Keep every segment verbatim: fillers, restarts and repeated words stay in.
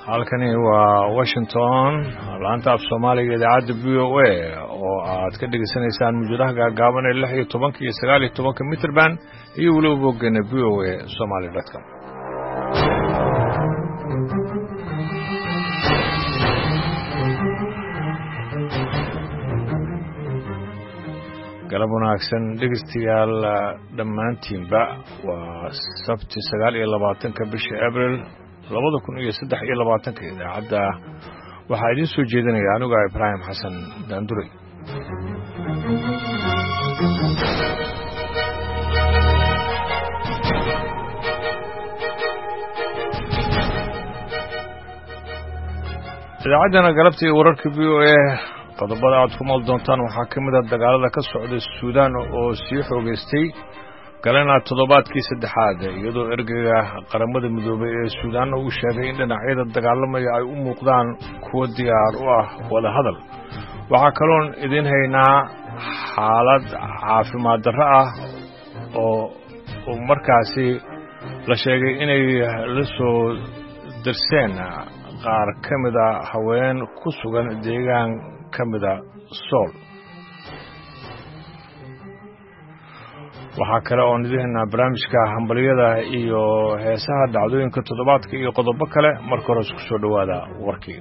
halkani waa Washington laanta af Soomaaliga idaacadda V O A oo aad ka dhageysanaysaan muujadaha gaagaaban ee lix iyo toban iyo sagaal iyo toban mitir band iyo waliba boggeena V O A somali dot com. galab wanaagsan dhegeystayaal dhammaantiinba waa sabti sagaal iyo labaatanka bisha Abriil labada kun iyo saddex iyo labaatanka idaacadda waxaa idiin soo jeedinaya anigu Ibraahim Xasan Daanduray. idaacadana galabtii wararka V O A qodobada aad ku mal doontaan waxaa ka mid ah dagaalada ka socda Suudaan oo sii xoogaystay galana toddobaadkii saddexaad iyadoo ergeyga qaramada midoobay ee Suudaan uu sheegay in dhinacyada dagaalamaya ay u muuqdaan kuwo diyaar u ah wada hadal. waxaa kaloon idin haynaa xaalad caafimaad darro ah oo markaasi la sheegay inay la soo darseen qaar ka mid ah haween ku sugan deegaan ka mid ah Sool. waxaa kale oo nidinaa barnaamijka hambaliyada iyo heesaha dhacdooyinka toddobaadka iyo qodobo kale marka hore isku soo dhawaada warkii.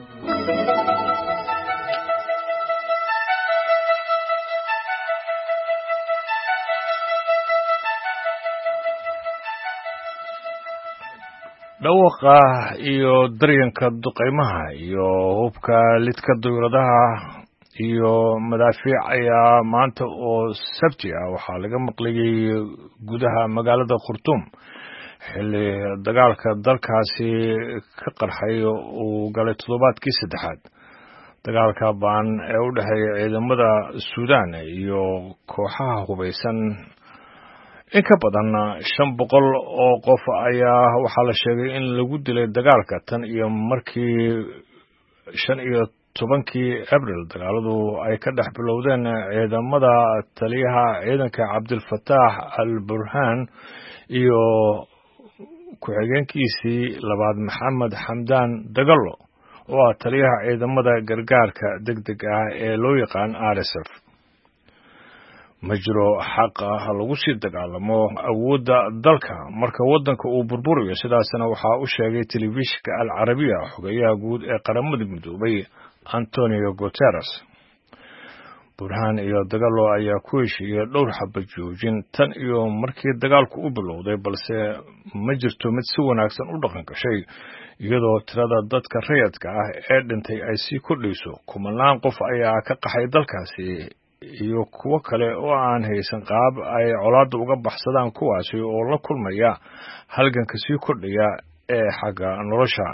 dhawaqa iyo daryanka duqeymaha iyo hubka lidka dawladaha iyo madaafiic ayaa maanta oo sabti ah waxaa laga maqlayay gudaha magaalada Khartoum xilli dagaalka dalkaasi ka qarxay uu galay toddobaadkii saddexaad. dagaalka baan ee u dhexeeya ciidamada Suudaan iyo kooxaha hubeysan in ka badan shan boqol oo qof ayaa waxaa la sheegay in lagu dilay dagaalka tan iyo markii shan iyo tobankii Abriil dagaaladu ay ka dhex bilowdeen ciidamada taliyaha ciidanka Cabdilfataax al-Burhaan iyo ku-xigeenkiisii labaad Maxamed Xamdaan Dagalo oo ah taliyaha ciidamada gargaarka degdega ah ee loo yaqaan R S F. ma jiro xaq ah lagu sii dagaalamo awoodda dalka marka waddanka uu burburayo, sidaasna waxaa u sheegay telefishinka Al Carabiya xogayaha guud ee qaramada midoobay Antonio Guterres. Burhaan iyo Dagalo ayaa ku heshiiyey dhowr xabad joojin tan iyo markii dagaalku u bilowday, balse ma jirto mid si wanaagsan u dhaqan gashay iyadoo tirada dadka rayidka ah ee dhintay ay sii kordhayso. kumanaan qof ayaa ka qaxay dalkaasi iyo kuwo kale oo aan haysan qaab ay colaadda uga baxsadaan, kuwaasi oo la kulmaya halganka sii kordhaya ee xagga nolosha.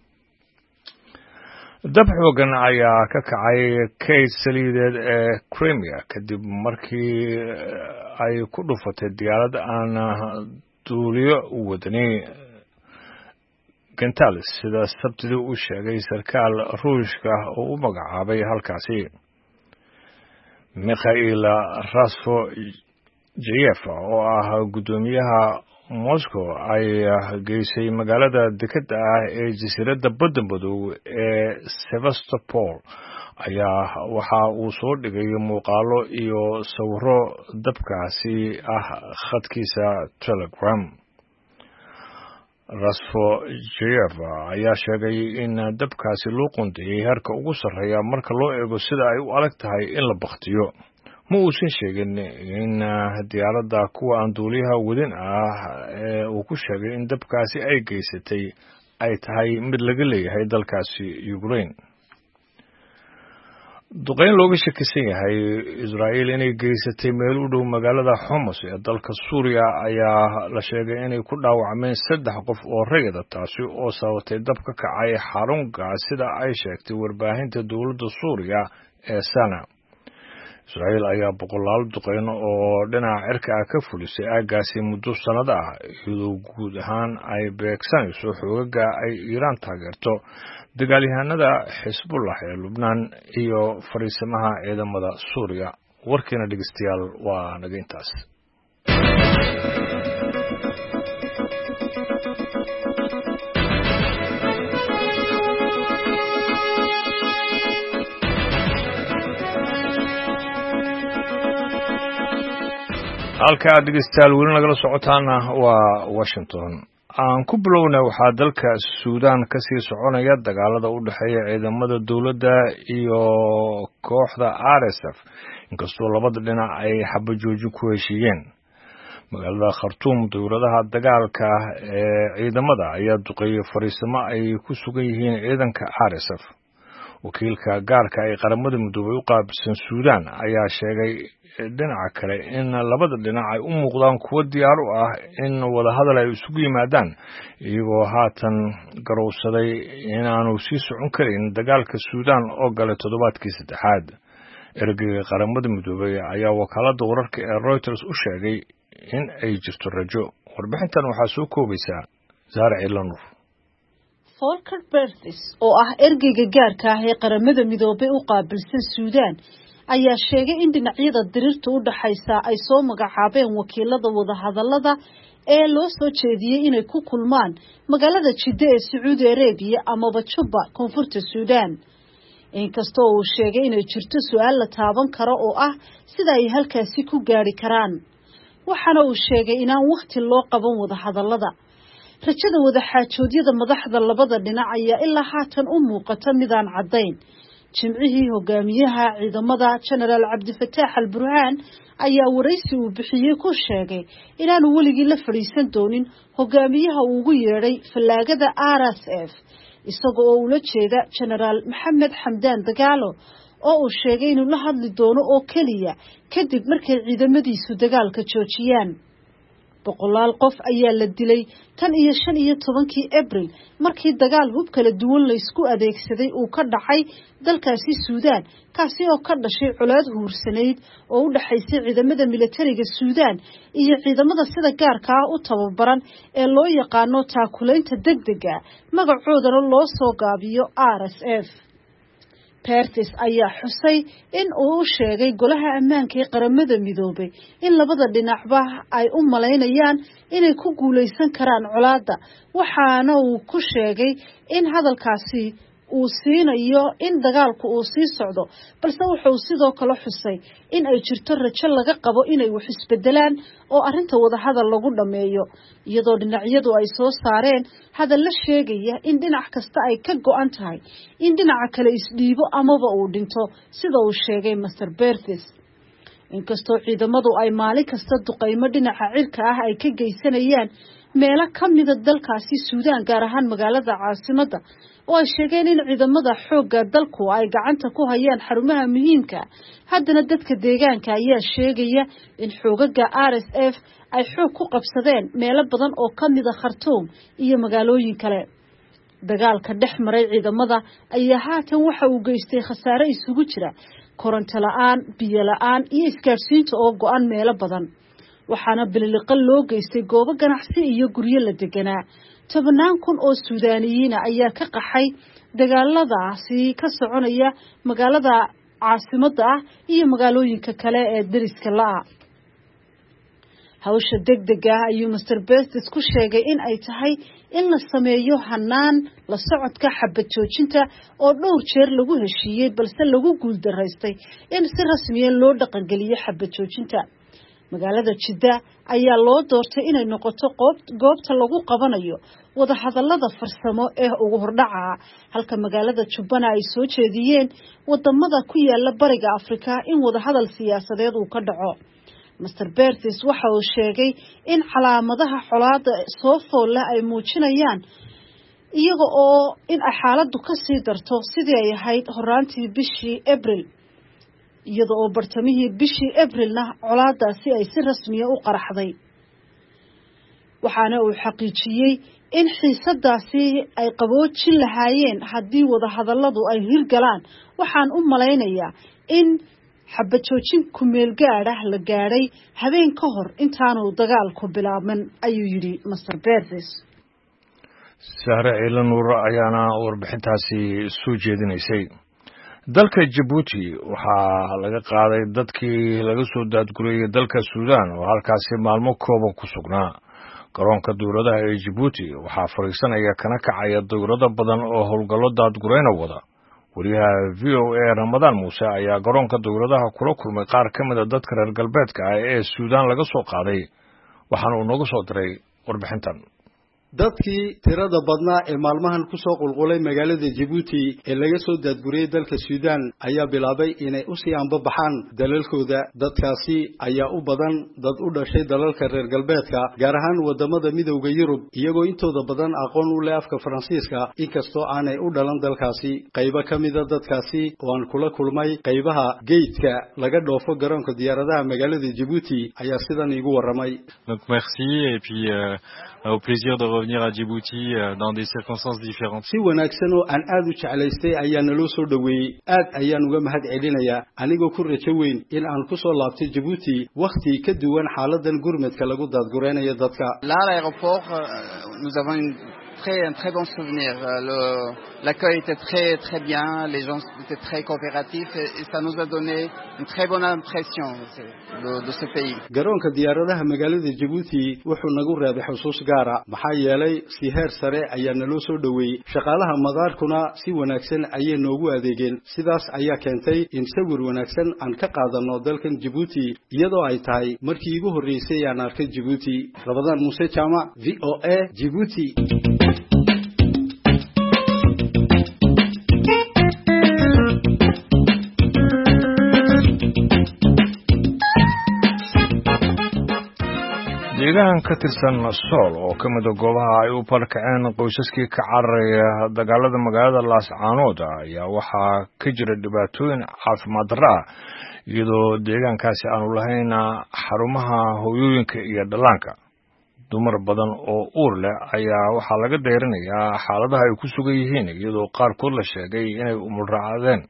dab xoogan ayaa ka kacay kayd saliideed ee Crimea kadib markii ay ku dhufatay diyaarad aan duuliyo wadani Gentalis, sida sabtidii uu sheegay sarkaal Ruushka oo u magacaabay halkaasi. Mikhail Rasvojev oo ah gudoomiyaha Moscow ay geysay magaalada dekedda ah ee jasiiradda badda madow ee Sevastopol ayaa waxa uu soo dhigay muuqaalo iyo sawirro dabkaasi ah khadkiisa Telegram. Rasvojev ayaa sheegay in dabkaasi loo qoondeeyey heerka ugu sarreeya marka loo eego sida ay u adag tahay in la bakhtiyo. ma uusan sheegin in diyaaradda kuwa aan duuliyaha wadin ah ee uu ku sheegay in dabkaasi ay geysatay ay tahay mid laga leeyahay dalkaasi Ukraine. duqeyn looga shakisan yahay Israa'iil inay geysatay meel u dhow magaalada Homs ee dalka Suuriya ayaa la sheegay inay ku dhaawacmeen saddex qof oo rayid ah, taasi oo sababtay dab ka kacay xarun gaas sida ay sheegtay warbaahinta dowladda Suuriya ee Sana. Israa'iil ayaa boqolaal duqeyn oo dhinaca cirka ah ka fulisay aaggaasi muddo sanado ah, iyadoo guud ahaan ay beegsanayso xoogaga ay Iiraan taageerto, dagaalyahanada Xisbullah ee Lubnaan iyo fariisamaha ciidamada Suuriya. warkiina dhegeystayaal waa naga intaas. halka aad dhegeystayaal weli nagala socotaana waa Washington. aan ku bilowna waxaa dalka Suudaan ka sii soconaya dagaalada u dhaxeeya ciidamada dawladda iyo kooxda R S F inkastoo labada dhinac ay xabajooji ku heshiiyeen. magaalada Khartoum dawladaha dagaalka ee ciidamada ayaa duqeeyay fariisimo ay ku sugan yihiin ciidanka R S F. wakiilka gaarka ay qaramada midoobay u qaabilsan Suudaan ayaa sheegay dhinaca kale in labada dhinac ay u muuqdaan kuwo diyaar u ah in wada hadal ay isugu yimaadaan iyagoo haatan garowsaday inaanu sii socon karin dagaalka Suudaan oo galay toddobaadkii saddexaad. ergeyga qaramada midoobay ayaa wakaalada wararka ee Reuters u sheegay in ay jirto rajo. warbixintan waxaa soo koobaysaa Zahra Ciilanur. Volker Perthes oo ah ergeyga gaarka ah ee qaramada midoobay u qaabilsan Suudaan ayaa sheegay in dhinacyada diriirta u dhaxaysa ay soo magacaabeen wakiilada wada hadallada ee loo soo jeediyay inay ku kulmaan magaalada Jidda ee Sacuudi Arabia ama Juba koonfurta Suudaan. inkastoo uu sheegay inay jirto su'aal la taaban karo oo ah sida ay halkaasi ku gaari karaan, waxaana uu sheegay inaan waqti loo qaban wada hadallada. rajada wada xaajoodyada madaxda labada dhinac ayaa ilaa haatan u muuqata midaan cadayn. jimcihii hogaamiyaha ciidamada General Abdulfataax al-Burhaan ayaa waraysi uu bixiyay ku sheegay inaanu weligii la fariisan doonin hogaamiyaha uu ugu yeeray falaagada R S F isagoo oo ula jeeda General Maxamed Xamdaan Dagaalo oo uu sheegay inuu la hadli doono oo kaliya kadib markay ciidamadiisu dagaalka joojiyaan. boqolaal qof ayaa la dilay tan iyo shan iyo tobankii Abriil markii dagaal hub kala duwan la isku adeegsaday uu ka dhacay dalkaasi Suudaan, kaasi oo ka dhashay colaad huursaneyd oo u dhaxaysay ciidamada militariga Suudaan iyo ciidamada sida gaarka ah u tababaran ee loo yaqaano taakulaynta degdega magacoodana loo soo gaabiyo R S F. Perthes ayaa xusay in uu sheegay golaha ammaanka ee qaramada midoobay in labada dhinacba ay u maleynayaan inay ku guuleysan karaan colaadda, waxaana uu ku sheegay in hadalkaasi uu siinayo in dagaalku uu sii socdo, balse wuxuu sidoo kale xusay in ay jirto rajo laga qabo inay wax isbedelaan oo arrinta wada hadal lagu dhameeyo, iyadoo dhinacyadu ay soo saareen hadal la sheegaya in dhinac kasta ay ka go'an tahay in dhinaca kale isdhiibo amaba uu dhinto, sida uu sheegay Mister Perthes. inkastoo ciidamadu ay maalin kasta duqeymo dhinaca cirka ah ay ka geysanayaan meelo ka mida dalkaasi Suudaan, gaar ahaan magaalada caasimadda, oo ay sheegeen in ciidamada xoogga dalku ay gacanta ku hayaan xarumaha muhiimka, haddana dadka deegaanka ayaa sheegaya in xoogaga R S F ay xoog ku qabsadeen meelo badan oo ka mid ah Khartoum iyo magaalooyin kale. dagaalka dhex maray ciidamada ayaa haatan waxa uu geystay khasaare isugu jira koronto la'aan, biyo la'aan iyo isgaarsiinta oo go'an meelo badan, waxaana bililiqa loo geystay goobo ganacsi iyo guryo la deganaa. tobanaan kun oo Suudaaniyiin ayaa ka qaxay dagaaladaasi ka soconaya magaalada caasimadda ah iyo magaalooyinka kale ee dariska la'a. hawsha degdega ah ayuu Mister Perthes ku sheegay in ay tahay in la sameeyo hanaan la socodka xabad joojinta oo dhowr jeer lagu heshiiyey balse lagu guuldaraystay in si rasmi ah loo dhaqangeliyo xabad joojinta. magaalada Jidda ayaa loo doortay inay noqoto goobta lagu qabanayo wada hadallada farsamo ee ugu hordhaca, halka magaalada Jubbana ay soo jeediyeen wadamada ku yaala bariga Afrika in wada hadal siyaasadeed uu ka dhaco. Mister Perthes waxa uu sheegay in calaamadaha colaadda soo fool ay muujinayaan iyaga oo in ay xaaladdu ka sii darto sidii ay ahayd horaantii bishii Abriil, iyada oo bartamihii bishii Abriilna colaadaasi ay si rasmi ah u qaraxday. waxaana uu xaqiijiyay in xiisadaasi ay qaboojin lahaayeen haddii wada hadalladu ay hirgalaan. waxaan u maleynayaa in xabad joojin ku meel gaar ah la gaadhay habeen ka hor intaanu dagaalku bilaabman, ayuu yidhi Mister Perthes. Zahra Ciilanur ayaana warbixintaasi soo jeedinaysay. dalka Djibouti waxaa laga qaaday dadkii laga soo daadgurayay dalka Suudaan oo halkaasi maalmo kooban ku sugnaa. garoonka dawladaha ee Djibouti waxaa fariisanaya kana kacaya dawlado badan oo howlgallo daadgurayna wada. wariyaha v o a Ramadaan Muuse ayaa garoonka dowladaha kula kulmay qaar ka mid ah dadka reer galbeedka ah ee Suudaan laga soo qaaday waxaana uu nooga soo diray warbixintan. dadkii tirada badnaa ee maalmahan ku soo qulqulay magaalada Djibouti ee laga soo daadguriyay dalka Suudaan ayaa bilaabay inay u sii anbabaxaan dalalkooda. dadkaasi ayaa u badan dad u dhashay dalalka reer galbeedka gaar ahaan wadamada midowga Yurub iyagoo intooda badan aqoon u leh afka Faransiiska inkastoo aanay u dhalan dalkaasi. qaybo kamid ah dadkaasi oo aan kula kulmay qaybaha geedka laga dhoofo garoonka diyaaradaha magaalada Djibouti ayaa sidan igu waramay. Donc merci et puis euh, au plaisir de revenir à Djibouti euh, dans des circonstances différentes. si wanaagsan oo aan aad u jeclaystay ayaa naloo soo dhaweeyay aad ayaan uga mahad celinayaa anigoo ku rajo weyn in aan ku soo laabtay Djibouti waqti ka duwan xaaladan gurmadka lagu daadgureynayo dadka. Là à l'aéroport euh, nous avons une très un très bon souvenir. Le l'accueil était très très bien, les gens étaient très coopératifs et, et ça nous a donné une très bonne impression de, de ce pays. garoonka diyaaradaha magaalada Djibouti wuxuu nagu reebay xusuus gaar ah maxaa yeelay si heer sare ayaa naloo soo dhaweeyay shaqaalaha madaarkuna si wanaagsan ayay noogu adeegeen sidaas ayaa keentay in sawir wanaagsan aan ka qaadano dalkan Djibouti iyadoo ay tahay markii ugu horeysay aan arkay Djibouti. Ramadaan Muuse Jaamac V O A Djibouti. deegaan ka tirsan Sool oo ka mid ah goobaha ay u barkaceen qoysaskii ka cararaya dagaalada magaalada Laascaanood ayaa waxaa ka jira dhibaatooyin caafimaad darro ah iyadoo deegaankaasi aanu lahayn xarumaha hooyooyinka iyo dhallaanka. dumar badan oo uur leh ayaa waxaa laga deerinayaa xaaladaha ay ku sugan yihiin iyadoo qaarkood la sheegay inay umul raacadeen.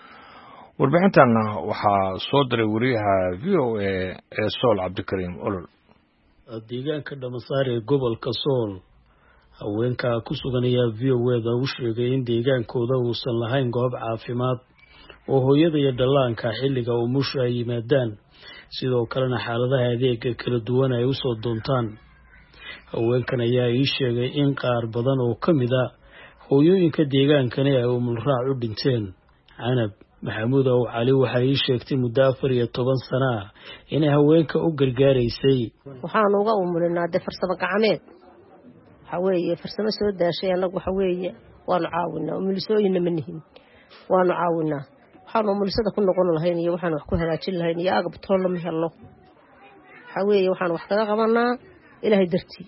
warbixintan waxaa soo diray wariyaha V O A ee Sool Cabdikariim Olol. deegaanka Dhamasaar ee gobolka Sool haweenka ku sugan ayaa V O A u sheegay in deegaankooda uusan lahayn goob caafimaad oo hooyada iyo dhallaanka xilliga umusha ay yimaadaan sidoo kalena xaaladaha adeegga kala duwan ay u soo doontaan. haweenkan ayaa ii sheegay in qaar badan oo ka mid ah hooyooyinka deegaankani ay umul raac u dhinteen. Canab Maxamuud oo Cali waxa ii sheegtay muddo afar iyo toban sano ah inay haweenka u gargaaraysay. waxaan uga umulinaa de farsamo gacmeed waxa weeye farsamo soo daashay anagu waxa weeye waanu caawinaa umulisooyina ma nihin waanu caawinaa waxaan umulisada ku noqon lahayn iyo waxaan wax ku hagaajin lahayn iyo agab toolo ma helo waxa weeye waxaan wax kaga qabanaa Ilaahay dartii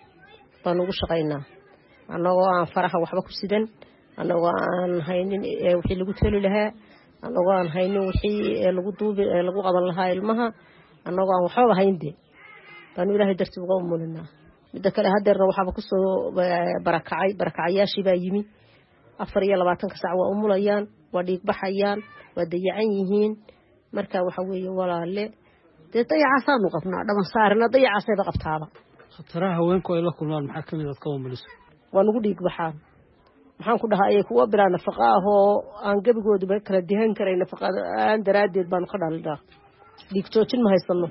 baan ugu shaqaynaa anagoo aan faraha waxba ku sidan anagoo aan haynin wixii lagu tali lahaa anagoo aan haynin wixii lagu duubi lagu qaban lahaa ilmaha anagoo aan waxba hayndee baan Ilaahay dartii uga umulinaa. mid kale hadeerna waxba ku soo barakacay barakacayaashii baa yimi afar iyo labaatan ka saac waa umulayaan waa dhiig baxayaan waa dayacan yihiin marka waxa weeye walaale de dayacaasaan u qabnaa Dhamasaarna dayacaasay qabtaaba. khataraha haweenku ay la kulmaan maxaa kamid ah ka umuliso waa nagu dhiig baxaan maxaan ku dhahay kuwa bilaa nafaqo ah oo aan gabigooduba kala dihan karay nafaqada aan daraadeed baan ka dhaldaa dhiig joojin ma haysano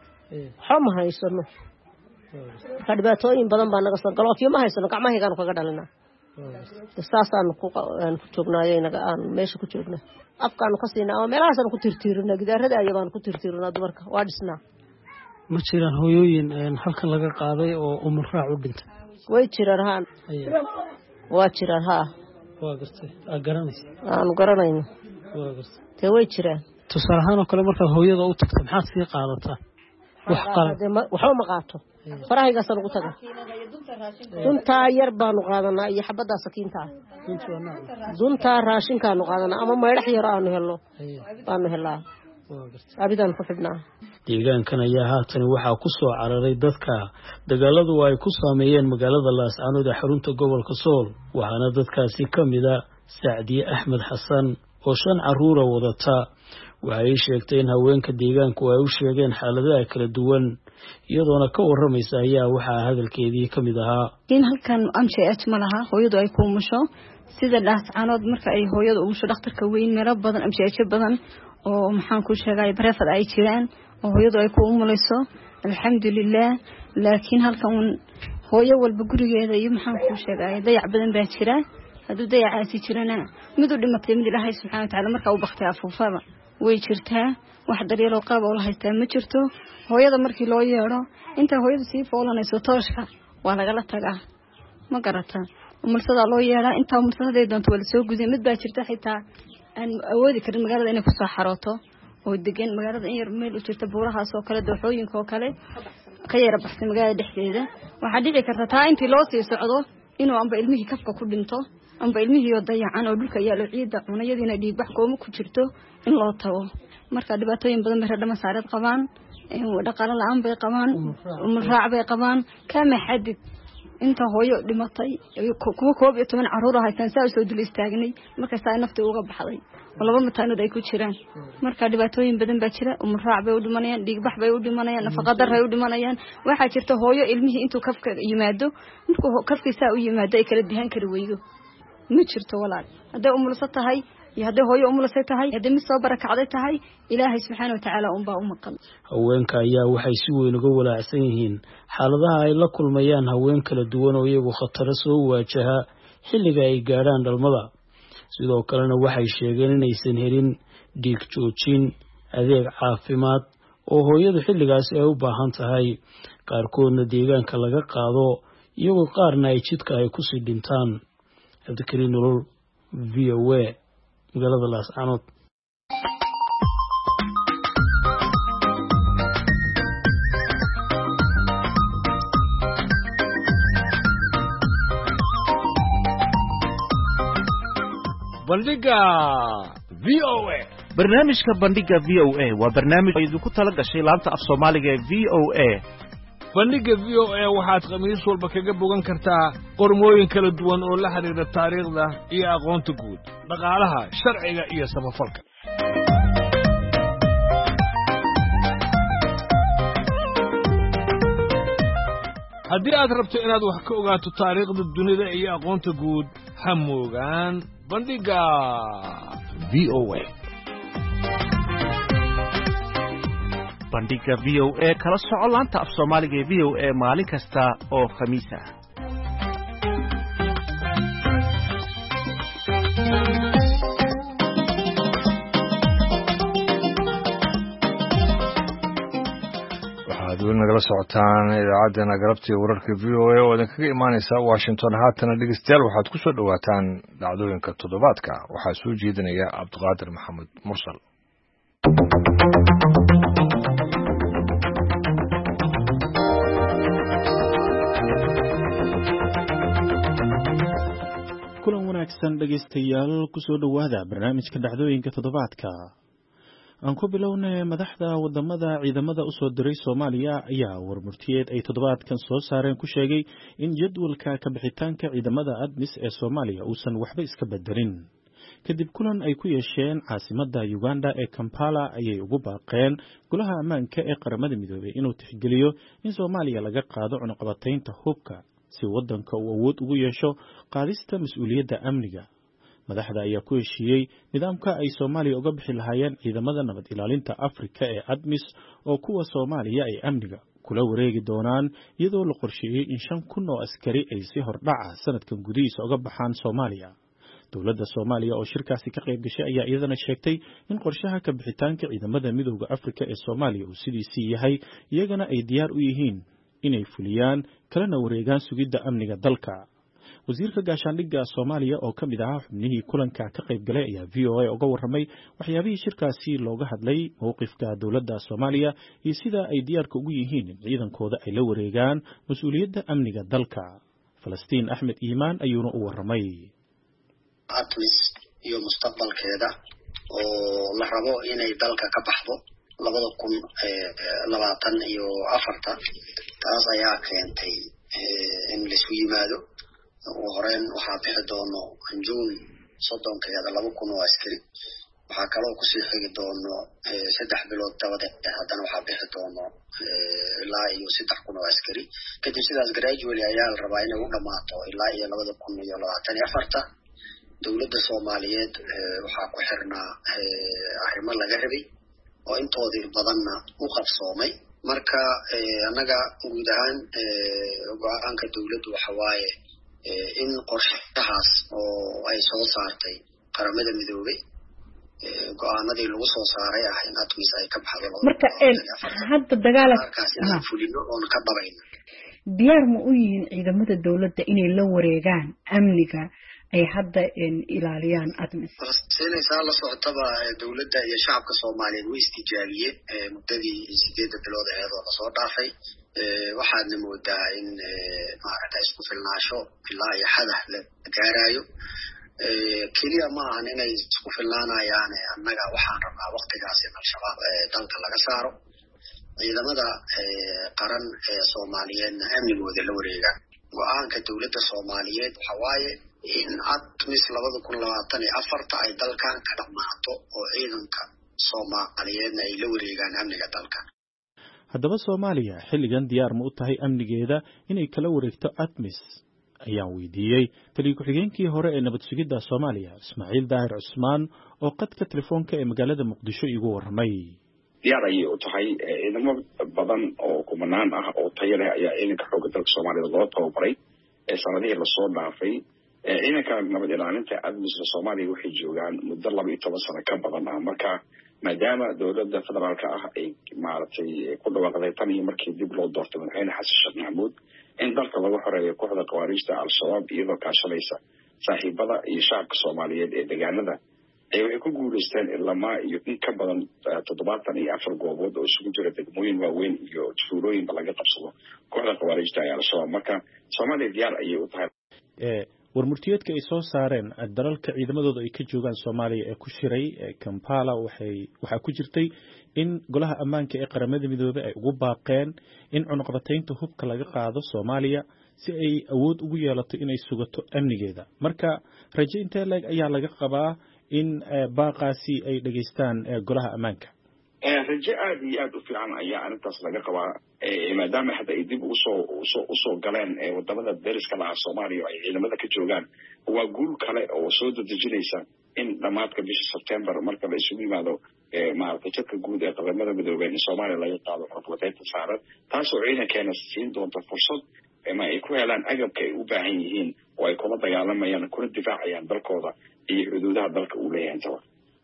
waxa ma haysano ka dhibaatooyin badan baa naga soo galoofiyo ma haysano gacmahaygaan kaga dhalinaa saasaan ku ku joognaayo inaga aan meesha ku joogna afkaan ka siinaa oo meelahaas ku tirtirina gidaarada ayaan ku tirtirina dumarka waa dhisnaa. ma jiraan hooyooyin halkan laga qaaday oo umul raac u dhintay way jiraan haan waa jiraan haa waa gartay aan garanaysa aan garanayno waa gartay te way jiraan. tusaale ahaan oo kale markaad hooyada u tagto maxaad sii qaadataa wax qalad waxba ma qaato farahaygaas ugu taga dunta yar baanu qaadanaa iyo xabada sakiinta dunta raashinkaanu qaadanaa ama meedhax yar aanu helno baanu helaa abidan ku xidhnaa. deegaankan ayaa haatan waxaa ku soo cararay dadka dagaaladu ay ku saameeyeen magaalada Laascaanood ee xarunta gobolka Sool waxaana dadkaasi ka mid ah Saacdiye Axmed Xasan oo shan caruur wadata. waxay sheegtay in haweenka deegaanku ay u sheegeen xaaladaha kala duwan iyadoona ka waramaysa ayaa waxaa hadalkeedii ka mid ahaa in halkan M C H ma laha hooyadu ay ku umusho sida Laascaanood marka ay hooyadu umusho dhakhtarka weyn meelo badan M C H badan oo maxaan ku sheegay bareefad ay jiraan oo hooyadu ay ku umulayso alxamdulillah laakiin halkan hooyo walba gurigeeda iyo maxaan ku sheegay dayac badan baa jira hadduu dayacaasi jirana mid u dhimatay mid ilaahay subxaana watacaala markaa u baktay afuufada way jirtaa wax daryeeloo qaab oo la haystaa ma jirto hooyada markii loo yeedho intaa hooyadu sii foolanayso tooshka waa lagala tagaa ma garata umulsadaa loo yeedhaa intaa umulsadaday doonto waa lasoo gudiya mid baa jirta xitaa aan awoodi karin magaalada inay kusoo xarooto oo degan magaalada in yar meel u jirta buurahaas oo kale dooxooyinka oo kale ka yara baxsay magaalada dhexdeeda waxaa dhici karta taa intii loo sii socdo inuu amba ilmihii kafka ku dhinto amba ilmihii oo dayacan oo dhulka yaalo ciidda cunayadiina dhiigbax kooma ku jirto in loo tago marka dhibaatooyin badan bay radhama saareed qabaan dhaqaale la-aan bay qabaan umulraac bay qabaan kama xadid inta hooyo dhimatay kuwa koob iyo toban caruur ah haysan saa soo dul istaagnay markaas ay nafta uga baxday laba mataanood ay ku jiraan marka dhibaatooyin badan baa jira umulraac bay u dhimanayaan dhiigbax bay u dhimanayaan nafaqa darro ay u dhimanayaan waxaa jirta hooyo ilmihii intuu kafka yimaado markuu kafkiisa u yimaado ay kala dihan kari weydo ma jirto walaal haday umulsa tahay iyo haday hooyo umulasay tahay haday mid soo barakacday tahay ilaahay subxaana watacaala un baa u maqan haweenka ayaa waxay si weyn uga walaacsan yihiin xaaladaha ay la kulmayaan haween kala duwan oo iyagu khataro soo waajaha xilliga ay gaadhaan dhalmada sidoo kalena waxay sheegeen inaysan helin dhiig joojin adeeg caafimaad oo hooyadu xilligaasi ay u baahan tahay qaarkoodna deegaanka laga qaado iyagoo qaarna ay jidka ay kusii dhintaan cabdikariin nolol v o a magaalada laascaanood bandhiga v o a barnaamijka bandhiga v o a waa barnaamij idinku tala gashay laanta af soomaaliga ee v o a bandhiga v o a waxaad khamiis walba kaga bogan kartaa qormooyin kala duwan oo la xidhiidha taariikhda iyo aqoonta guud dhaqaalaha sharciga iyo samafalka haddii aad rabto inaad wax ka ogaato taariikhda dunida iyo aqoonta guud ha moogaan bandhiga v o a bandhiga v o a kala soco laanta af soomaaliga ee v o a maalin kasta oo khamiis ah waxaad weli nagala socotaan idaacaddeenna galabtii wararka v o a oo idinkaga imaanaysa washington haatana dhegeystayaal waxaad ku soo dhowaataan dhacdooyinka toddobaadka waxaa soo jeedinaya cabdiqaadir maxamed mursal kulan wanaagsan dhegaystayaal ku soo dhowaada barnaamijka dhacdooyinka toddobaadka aan ku bilownay madaxda wadamada ciidamada u soo diray Soomaaliya ayaa warmurtiyeed ay toddobaadkan soo saareen ku sheegay in jadwalka ka bixitaanka ciidamada ADMIS ee Soomaaliya uusan waxba iska bedelin kadib kulan ay ku yeesheen caasimadda Uganda ee Kampala ayay ugu baaqeen golaha ammaanka ee qaramada midoobay inuu tixgeliyo in Soomaaliya laga qaado cunaqabataynta hubka si wadanka uu awood ugu yeesho qaadista mas'uuliyadda amniga madaxda ayaa ku heshiiyey nidaamka ay Soomaaliya uga bixi lahaayeen ciidamada nabad ilaalinta Afrika ee ADMIS oo kuwa Soomaaliya ay amniga kula wareegi doonaan iyadoo la qorsheeyay in shan kun oo askari ay si hordhaca sanadkan gudihiisa uga baxaan Soomaaliya dowladda Soomaaliya oo shirkaasi ka qayb gashay ayaa iyadana sheegtay in qorshaha ka bixitaanka ciidamada midowga Afrika ee Soomaaliya uu sidiisii yahay iyagana ay diyaar u yihiin inay fuliyaan kalena wareegaan sugidda amniga dalka wasiirka gaashaandhigga Soomaaliya oo ka mid ah xubnihii kulanka ka qayb galay ayaa V O A uga warramay waxyaabihii shirkaasi looga hadlay mowqifka dowladda Soomaaliya iyo sida ay diyaarka ugu yihiin in ciidankooda ay la wareegaan mas'uuliyadda amniga dalka Falastiin Axmed Iimaan ayuuna u warramay ADMIS iyo mustaqbalkeeda oo la rabo inay dalka ka baxdo labada kun labaatan iyo afarta taas ayaa keentay in la isku yimaado oo horeen waxaa bixi doono Juun soddonkeeda laba kun oo askari waxaa kaloo kusii xigi doono saddex bilood dabadeed haddana waxaa bixi doono ilaa iyo saddex kun oo askari kadib sidaas gradually ayaa la rabaa inay u dhammaato ilaa iyo labada kun iyo labaatan iyo afarta dowladda Soomaaliyeed waxaa ku xirnaa arrimo laga rabay oo intoodii badanna u qabsoomay marka annaga guud ahaan go'aanka dowladdu waxa waaye in qorshahaas oo ay soo saartay qaramada midoobay go'aanadii lagu soo saaray ah in ATMIS ay ka baxdo marka hadda dagaalka fulino oo ka dabayno diyaar ma u yihiin ciidamada dawladda inay la wareegaan amniga ay hadda ilaaliyaan ATMIS siinaysaa la socotaba dawladda iyo shacabka Soomaaliyeed way istijaabiyeen muddadii sideed bilood ee oo soo dhaafay waxaadna moodaa in maaragtay isku filnaansho ilaa iyo xadath la gaarayo kaliya ma ahan inay isku filnaanayaan annaga waxaan rabnaa waqtigaas in al-shabaab dalka laga saaro ciidamada qaran ee Soomaaliyeedna amnigooda la wareegaan go'aanka dawladda Soomaaliyeed waxa waaye in ATMIS laba kun labaatan iyo afar ay dalkan ka dhamaato oo ciidanka Soomaaliyeedna ay la wareegaan amniga dalka haddaba Soomaaliya xilligan diyaar ma u tahay amnigeeda inay kala wareegto ATMIS ayaan weydiiyey taliye ku-xigeenkii hore ee nabad sugidda Soomaaliya Ismaaciil Daahir Cusmaan oo qadka telefoonka ee magaalada Muqdisho igu warramay diyaar ayay u tahay ciidamo badan oo kumanaan ah oo tayo leh ayaa ciidanka xoogga dalka Soomaaliya loo tababaray ee sanadihii la soo dhaafay ciidanka nabad ilaalinta ATMIS Soomaaliya waxay joogaan muddo laba iyo toban sano ka badan ah marka maadaama dawladda federaalka ah ay maaragtay ku dhawaaqday tan iyo markii dib loo doortay madaxweyne xasan sheekh maxamuud in dalka lagu xoreeyo kooxda khawaarijta al-shabaab iyadoo kaashanaysa saaxiibada iyo shacabka Soomaaliyeed ee deegaanada ay waxay ku guuleysteen ilaa iyo in ka badan toddobaatan iyo afar goobood oo isugu jira degmooyin waaweyn iyo tuulooyinba laga qabsado kooxda khawaarijta ee al-shabaab marka Soomaaliya diyaar ayay u tahay warmurtiyeedka ay soo saareen dalalka ciidamadooda ay ka joogaan Soomaaliya ee ku shiray Kampala waxay waxa ku jirtay in golaha ammaanka ee qaramada midoobay ay ugu baaqeen in cunaqabataynta hubka laga qaado Soomaaliya si ay awood ugu yeelato inay sugato amnigeeda marka rajo intee leeg ayaa laga qabaa in baaqaasi ay dhageystaan golaha ammaanka rajo aad iyo aad u fiican ayaa arintaas laga qabaa maadaama hadda ay dib usoo usoo usoo galeen wadamada deriska laha Soomaaliya ay ciidamada ka joogaan waa guul kale oo soo dedejinaysa in dhamaadka bisha September marka la isugu yimaado maaragtay jadka guud ee qaramada midoobay in Soomaaliya laga qaado cunaqabataynta saaran taasoo ciidankeena siin doonta fursad ama ay ku helaan agabka ay u baahan yihiin oo ay kula dagaalamayaan kuna difaacayaan dalkooda iyo xuduudaha dalka uu leeyahay tawa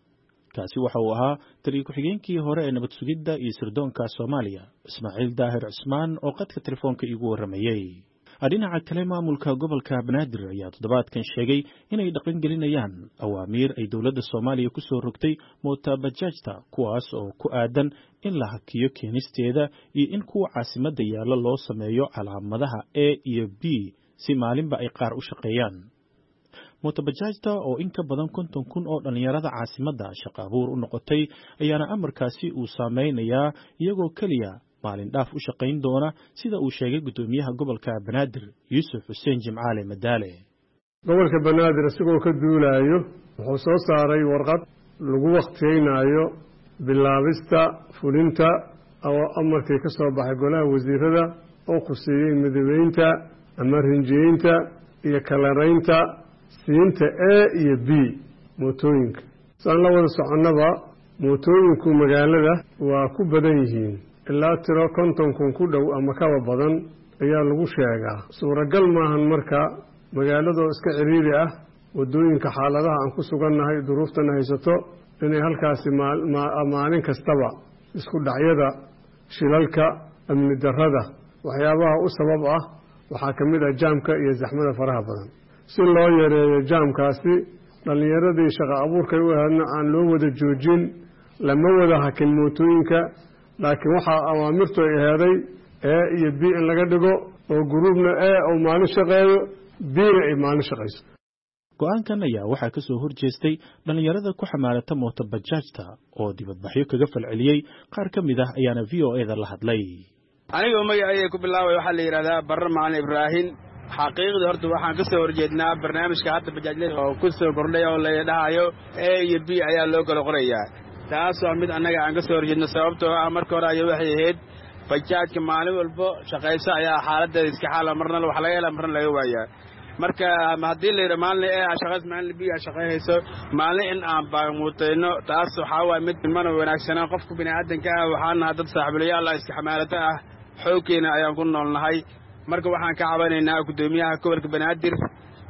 kaasi waxa uu ahaa taliye ku-xigeenkii hore ee nabad sugidda iyo sirdoonka Soomaaliya Ismaaciil Daahir Cusmaan oo qadka telefoonka igu warramayay dhinaca kale maamulka gobolka Banaadir ayaa toddobaadkan sheegay inay dhaqan gelinayaan awaamiir ay dawladda Soomaaliya ku soo rogtay mootabajaajta kuwaas oo ku aadan in la hakiyo keenisteeda iyo in kuwa caasimadda yaalla loo sameeyo calaamadaha A iyo B si maalinba ay qaar u shaqeeyaan mootabajaajta oo in ka badan konton kun oo dhalinyarada caasimadda shaqo abuur u noqotay ayaana amarkaasi uu saameynayaa iyagoo keliya maalin dhaaf u shaqayn doona sida uu sheegay gudoomiyaha gobolka Banaadir Yuusuf Xuseen Jimcaale Madaale gobolka Banaadir isagoo ka duulayo wuxuu soo saaray warqad lagu waqtiyeynayo bilaabista fulinta oo amarkii ka soo baxay golaha wasiirada oo khuseeyay midabeynta ama rinjiyeynta iyo kalareynta siinta A iyo B mootooyinka saan la wada soconaba mootooyinku magaalada waa ku badan yihiin ilaa tiro konton kun ku dhow ama kaba badan ayaa lagu sheegaa suuragal maahan marka magaaladoo iska ciriiri ah wadooyinka xaaladaha aan ku sugannahay duruuftana haysato inay halkaasi maalin kastaba isku dhacyada shilalka amni darrada waxyaabaha u sabab ah waxaa ka mid ah jaamka iyo zaxmada faraha badan si loo yareeyo jaamkaasi dhallinyaradii shaqo abuurkay u ahaydna aan loo wada joojin lama wada hakin mootooyinka laakiin waxaa awaamirtu ay aheeday A iyo B in laga dhigo oo gruubna A uu maalin shaqeeyo Bna ay maalin shaqayso go-aankan ayaa waxaa ka soo horjeestay dhallinyarada ku xamaalata mootabajaajta oo dibadbaxyo kaga falceliyey qaar ka mid ah ayaana V O A da la hadlay anigoo magacayga ku bilaabay waxaa la yidhahdaa Barre Macalin Ibraahin xaqiiqdii horta waxaan ka soo horjeednaa barnaamijka hadda bajaajlada oo ku soo kordhay oo la dhahayo A iyo B ayaa loo kala qorayaa taas waa mid annaga aan ka soo horjeedno sababtoo ah marka hore ayaa waxay ahayd bajaajka maalin walbo shaqayso ayaa xaaladeeda iska xaala marna wax laga helaa marna laga waayaa marka haddii la yidhi maalin A shaqays maalin B shaqaynayso maalin in aan baamuutayno taas waxaa waay mid mana wanaagsanaa qofka bini'aadanka ah waxaan nahay dad saaxiibayaal ah iska xamaalata ah xoogkeena ayaan ku noolnahay marka waxaan ka cabanaynaa gudoomiyaha gobolka Banaadir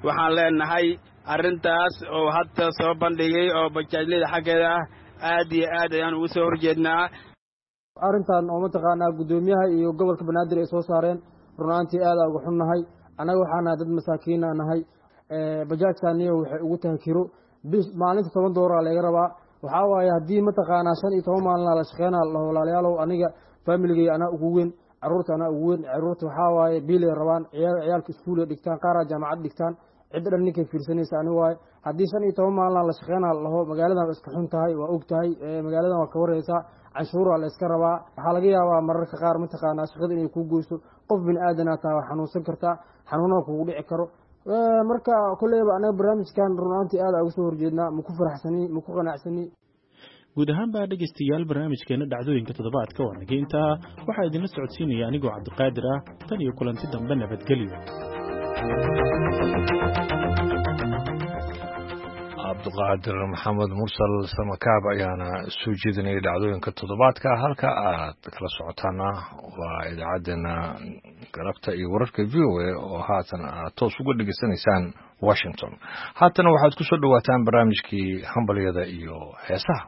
waxaan leenahay arrintaas oo hadda soo bandhigay oo bajaajlada xaggeeda ah aad iyo aad ayaan ugu soo horjeednaa arrintan oo mataqaanaa guddoomiyaha iyo gobolka banaadir ay soo saareen runaantii aad uga xunnahay annaga waxaan nahay dad masaakiina nahay bajaajkaniyo waxay ugu tahay kiro bis maalinta toban doolar laga rabaa waxaa waaye haddii mataqaanaa shan iyo toban maalin la shaqeynaa la walaalayaalow aniga familigay anaa ugu weyn caruurta anaa ugu weyn caruurta waxaa waaye biilay rabaan ciyaalka iskuulay dhigtaan qaaraa jaamacad dhigtaan cidda dhan ninkay fiirsanaysa ani waaye haddii shan iyo toban maalin la shaqeynaa laho magaaladan iska xun tahay waa og tahay magaaladan waa ka wareysaa canshuura la iska rabaa waxaa laga yaabaa mararka qaar mataqaanaa shaqada inay kuu goyso qof bini aadanaa tahay waa xanuunsan kartaa xanuunada kugu dhici karo marka kolleyba anaga barnaamijkan runaantii aad uga soo horjeednaa maku faraxsani maku qanacsani guud ahaan baa dhegaystayaal barnaamijkeena dhacdooyinka toddobaadka waa naga intaa waxaa idinla socodsiinaya anigoo cabdiqaadir ah tan iyo kulanti dambe nabadgelyo cabdiqaadir maxamed mursal samakaab ayaana soo jeedinayay dhacdooyinka toddobaadka halka aad kala socotaana waa idaacaddeenna galabta iyo wararka v o a oo haatan aad toos uga dhegaysanaysaan washington haatana waxaad ku soo dhowaataan barnaamijkii hambalyada iyo heesaha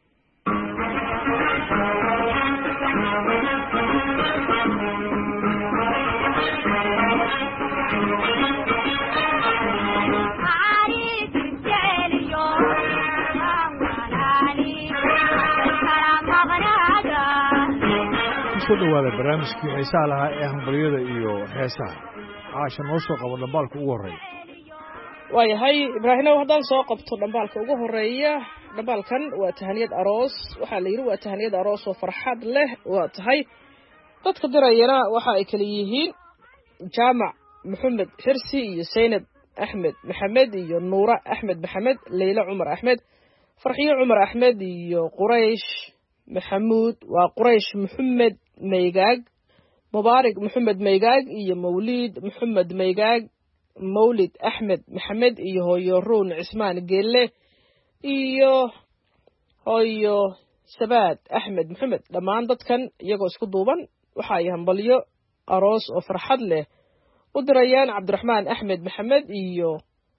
soo dhawaada barnaamijkii xiisaha lahaa ee hambalyada iyo heesaha caasha noo soo qabo dhambaalka ugu horreeya waayahay ibraahimow haddaan soo qabto dhambaalka ugu horreeya dhambaalkan waa tahaniyad aroos waxaa la yidhi waa tahaniyad aroos oo farxad leh waa tahay dadka dirayana waxa ay kala yihiin jaamac maxamed xirsi iyo saynab axmed maxamed iyo nuura axmed maxamed leyla cumar axmed farxiyo cumar axmed iyo quraysh maxamuud waa quraysh maxamed maygaag mubaarig maxamed maygaag iyo mawliid maxamed maygaag mawlid axmed maxamed iyo hooyo ruun cismaan geelle iyo hooyo sabaad axmed maxamed dhammaan dadkan iyagoo isku duuban waxa ay hambalyo aroos oo farxad leh u dirayaan cabdiraxmaan axmed maxamed iyo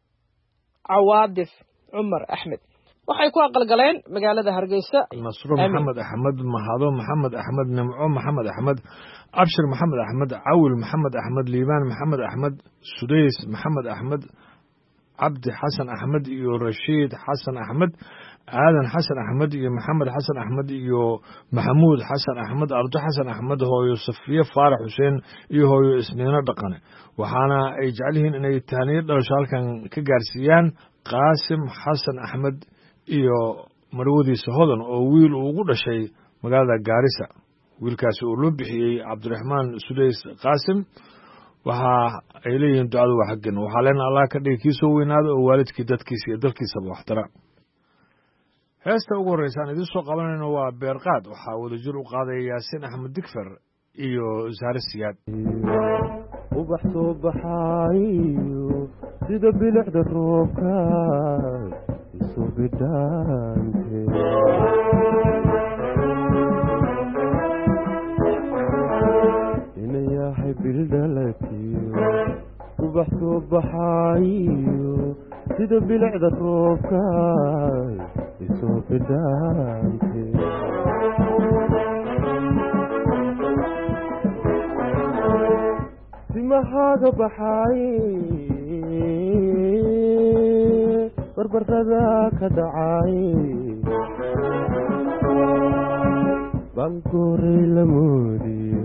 cawaadif cumar axmed waxay ku aqalgaleen magaalada hargeysa nasro maxamed axmed mahado maxamed axmed nimco maxamed axmed abshir maxamed axmed cawil maxamed axmed liibaan maxamed axmed sudays maxamed axmed cabdi xasan axmed iyo rashiid xasan axmed aadan xasan axmed iyo maxamed xasan axmed iyo maxamuud xasan axmed ardo xasan axmed hooyo safiye faarax xuseen iyo hooyo isniino dhaqane waxaana ay jecel yihiin inay taaniyo dhalasho halkan ka gaarsiiyaan qaasim xasan axmed iyo marwadiisa hodan oo wiil uu ugu dhashay magaalada gaarisa wiilkaasi oo loo bixiyey cabdiraxmaan sudays qaasim waxa ay leeyihiin ducadu waa xaggan waxaa leena allah ka dhigi kii soo weynaada oo waalidkii dadkiisa iyo dalkiisaba waxtara heesta ugu horreysa aan idiin soo qabanayno waa beerqaad waxaa wadajir u qaadaya yaasiin axmed digfer iyo saare siyaad ubax soo baxaayo sida bilicda roobka isu bidhaante inayahay bildhalatiyo ubax soo baxaayo sida bilicda roobka isu bidhaante simahaaga baxay barbarada ka dhacay bankoray la moodiyo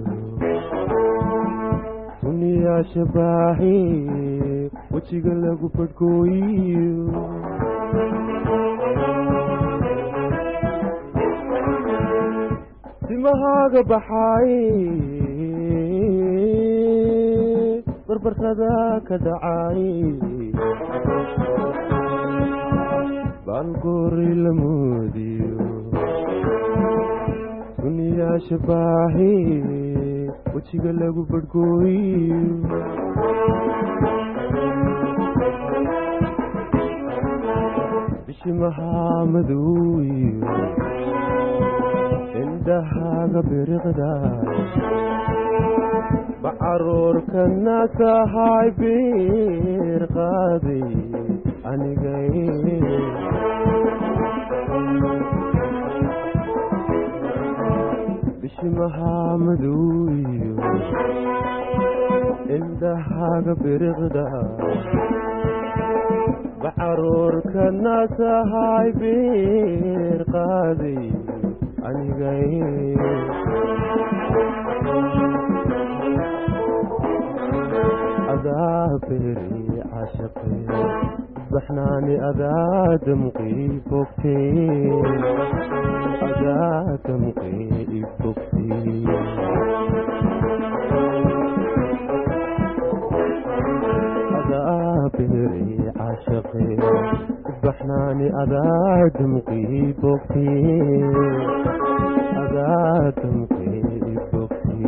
duniyaasha baahi wejiga lagu badhkooyiyo simahaaga baxay barbarada ka dhacay baankoray la moodiyo duniyaasha baahi wejiga lagu badhkooyiyo bishimahaa madowiyo indhahaaga biriqda bacaruurkana tahay biir qaaday anigay bishimaha madow iyo indhahaaga biriqda bacaruurkana tahay biir qaaday anigay adaa beri cashaqe baxnaani adaa damqii bogtee adaa damqii ibogtee adaa beri cashaqe baxnaani adaa damqii bogtee adaa damqii ibogtee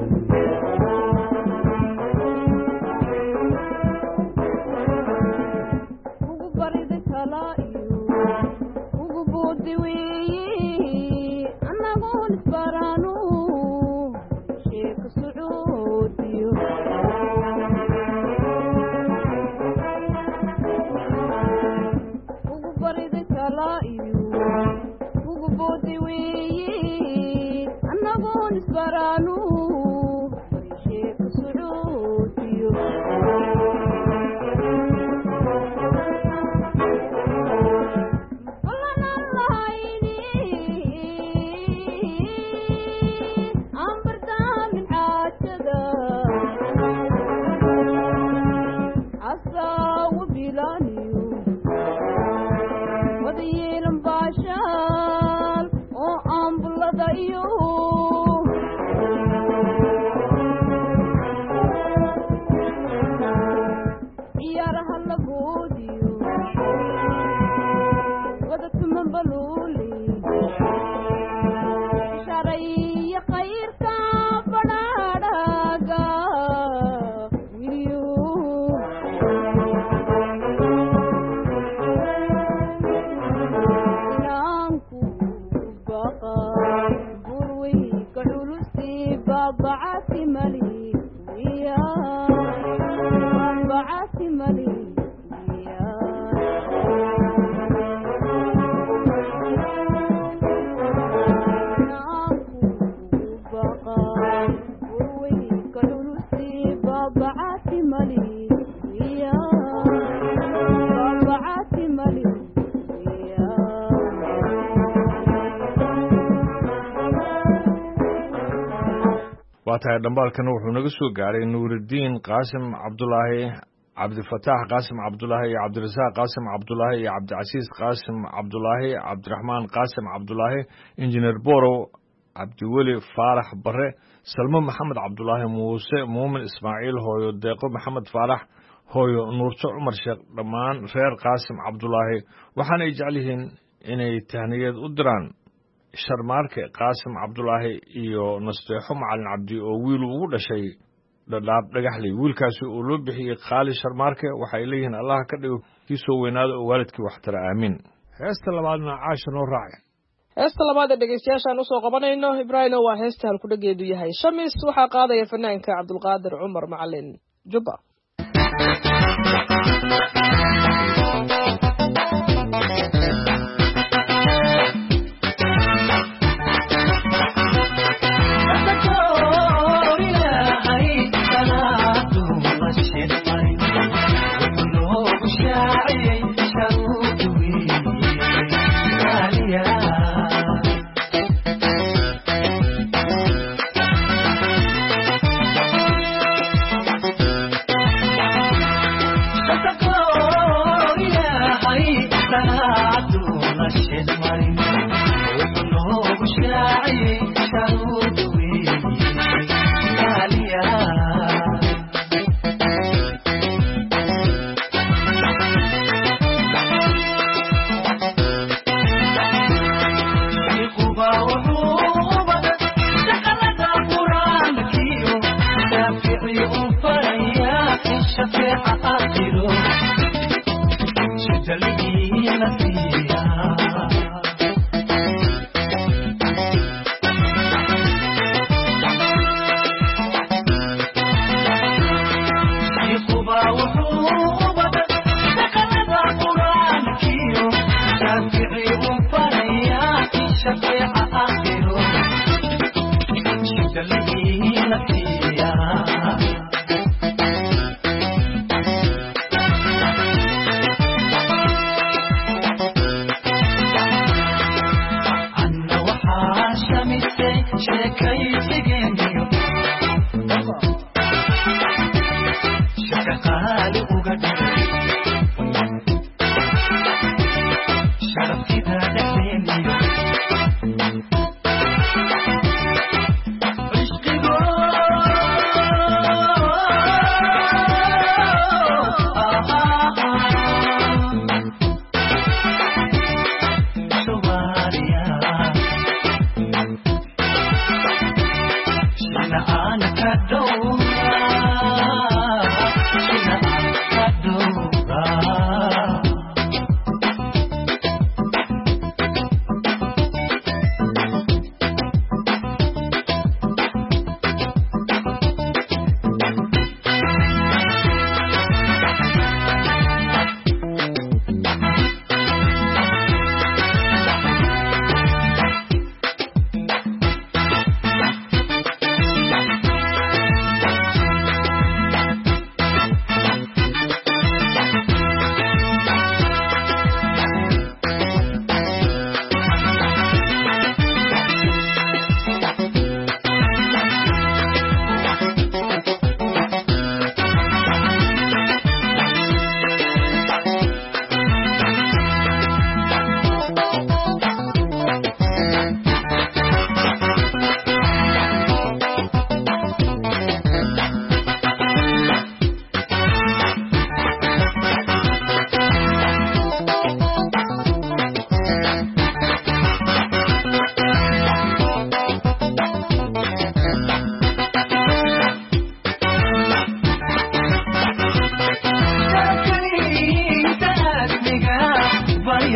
waatahay dhambaalkan wuxuu naga soo gaaray nuuridiin qaasim cabdulaahi cabdifataax qaasim cabdulaahi iyo cabdirasaaq qaasim cabdulaahi iyo cabdicasiis qaasim cabdulaahi cabdiraxmaan qaasim cabdulaahi injineer borow cabdiweli faarax bare salmo maxamed cabdulaahi muuse muumin ismaaciil hooyo deeqo maxamed faarax hooyo nuurto cumar sheekh dhammaan reer qaasim cabdulaahi waxaana ay jecel yihiin inay tahniyad u diraan sharmaarke qaasim cabdulaahi iyo nasteexo macalin cabdi oo wiil ugu dhashay dhadhaab dhagaxley wiilkaasi oo loo bixiyey qaali sharmaarke waxay leeyihiin allah ka dhigo kii soo weynaada oo waalidkii waxtara aamiin heesta labaadna caasha noo raace heesta labaad ee dhegeystayaashaan usoo qabanayno ibraahino waa heesta halkudhageedu yahay shamis waxaa qaadaya fanaanka cabdulqaadir cumar macalin jubba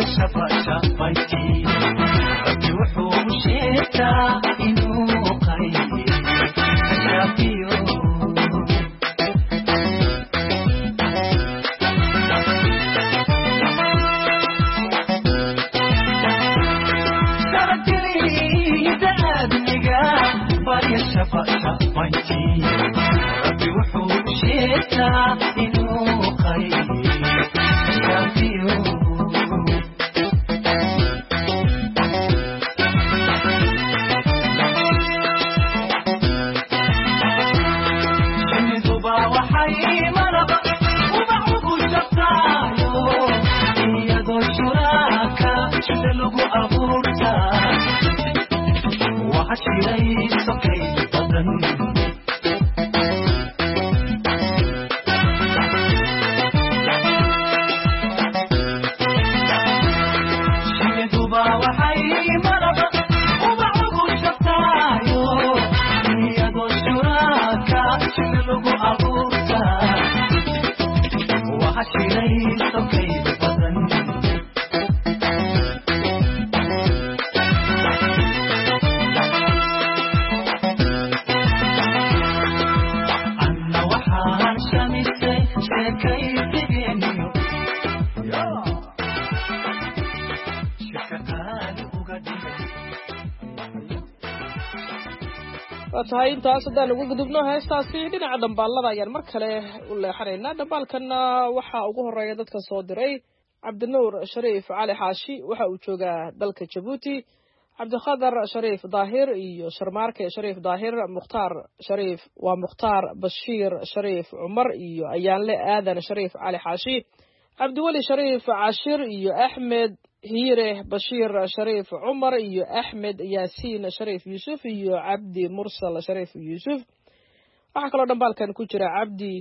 tahay intaas haddaan ugu gudubno heestaasi dhinaca dhambaalada ayaan mar kale u leexanaynaa dhambaalkana waxaa ugu horeeya dadka soo diray cabdinuur shariif cali xaashi waxa uu joogaa dalka jabuuti cabdikhadar shariif daahir iyo sharmaarke shariif daahir mukhtaar shariif waa mukhtaar bashiir shariif cumar iyo ayaanle aadan shariif cali xaashi cabdiweli shariif cashir iyo axmed hiire bashiir shariif cumar iyo axmed yaasiin shariif yuusuf iyo cabdi mursal shariif yuusuf waxaa kaloo dhambaalkan ku jira cabdi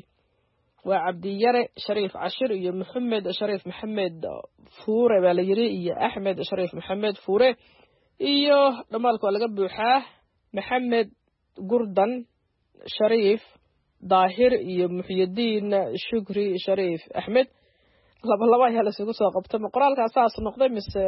waa cabdiyare shariif cashir iyo maxamed shariif maxamed fuure baa la yiri iyo axmed shariif maxamed fuure iyo dhambaalka waa laga buuxaa maxamed gurdan shariif daahir iyo muxyidiin shukri shariif axmed laba laba ayaa la isugu soo qabtay qoraalkaas saas noqday mise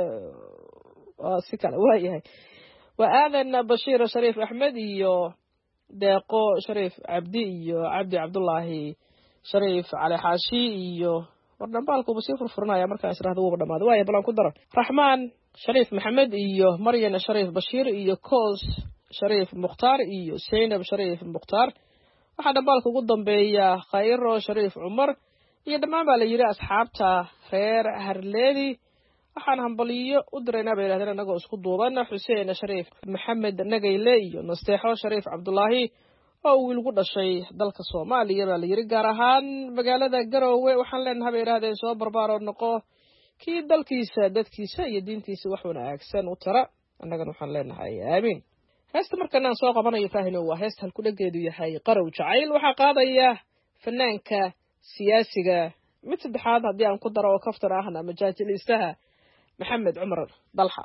si kale waa yahay waa aadan bashiir shariif axmed iyo deeqo shariif cabdi iyo cabdi cabdullaahi shariif cali xaashi iyo war dhambaalkuba sii furfuranaya markaan israhda wuuba dhamaaday waaya balan ku daro raxmaan shariif maxamed iyo maryan shariif bashiir iyo koos shariif mukhtaar iyo zaynab shariif mukhtaar waxaa dhambaalka ugu dambeeya khayro shariif cumar iyo dhammaan baa la yidhi asxaabta reer harleedi waxaan hambaliyo u diraynaa bay yidhahdeen annagoo isku duuban xuseen shariif maxamed nagayle iyo nasteexo shariif cabdullaahi oo wiil gu dhashay dalka soomaaliya baa la yidhi gaar ahaan magaalada garoowe waxaan leenahay bay yidhahdeen soo barbaaroo noqo kii dalkiisa dadkiisa iyo diintiisa wax wanaagsan u tara annagana waxaan leenahay aamiin heesta markan aan soo qabanayo faahino waa heesta halku dhageedu yahay qarow jacayl waxaa qaadaya fanaanka siyaasiga mid saddexaad haddii aan ku daro oo kaftar ahna majaajiliistaha maxamed cumar dalxa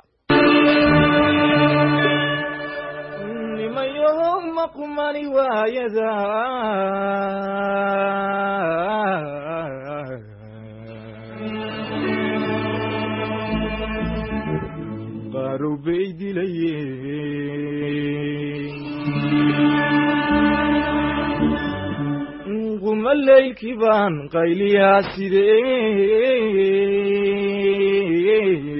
nimayo maqmani waayada qarow bay dilayeen quma leylkii baan qayliyaa sidee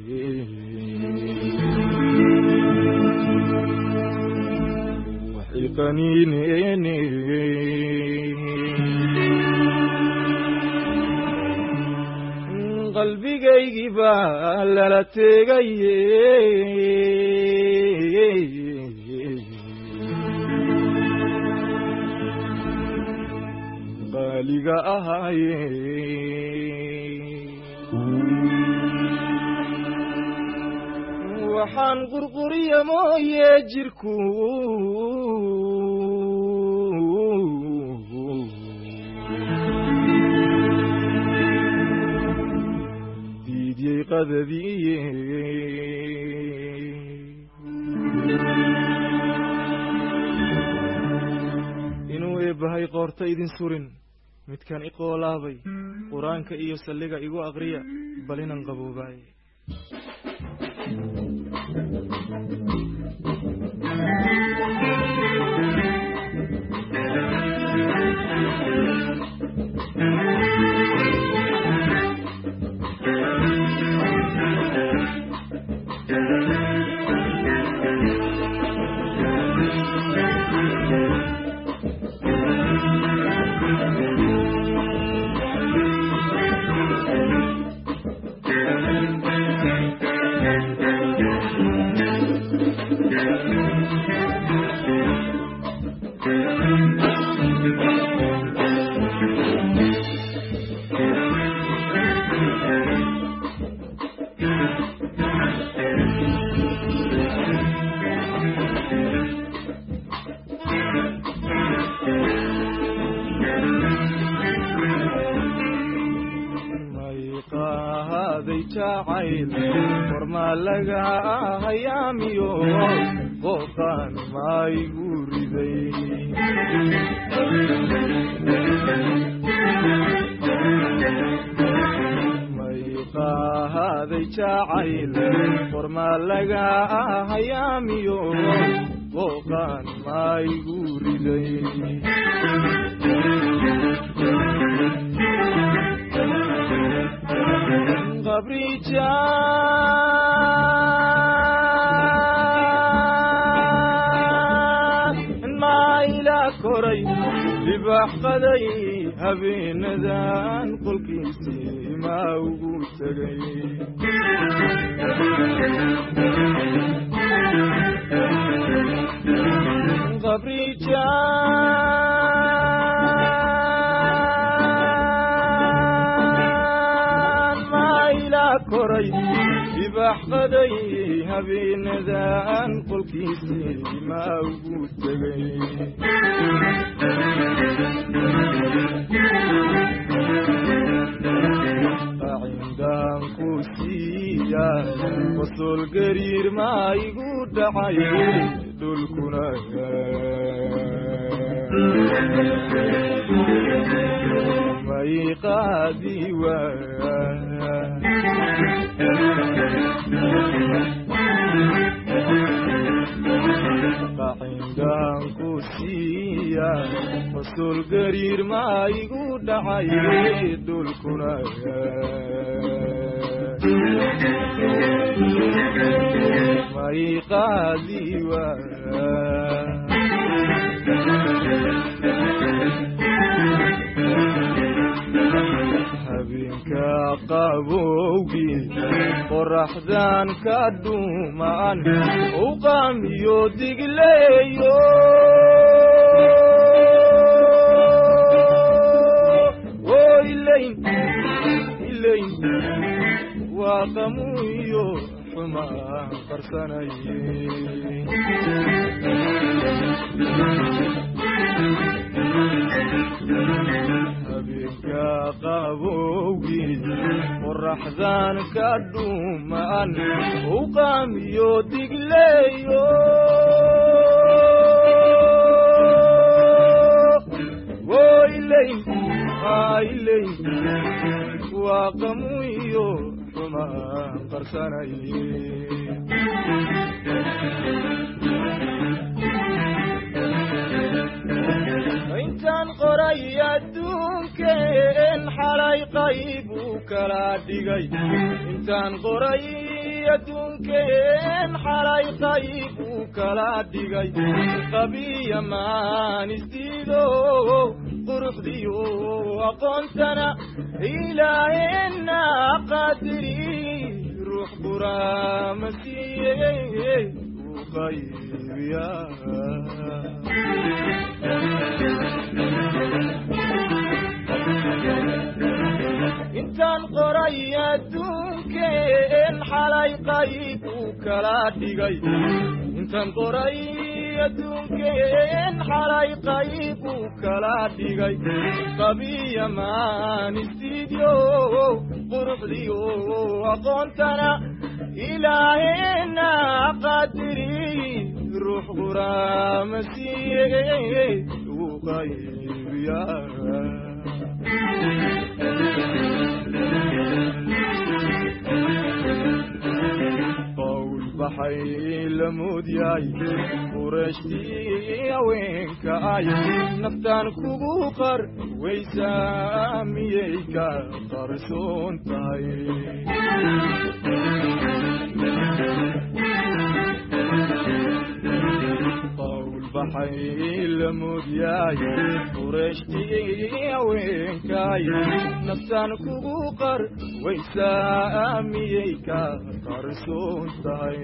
waxay qaniineene qalbigaygii baa lala teegaye qaaliga ahaaye waxaan qurquriya mooye jirku diidyey qadadiiye inuu eebbahay qoorta idin surin midkan iqoolaabay qur-aanka iyo salliga igu aqriya bal inan qaboobaaye baxay la moodyaay qurashtii haweenka ay naftaan kugu qar weysaa miyay ka qarsoon tahay qawl baxay la moodyaay qurashtii haweenka ay naftaan kugu qar weysaa miyay ka qarsoon tahay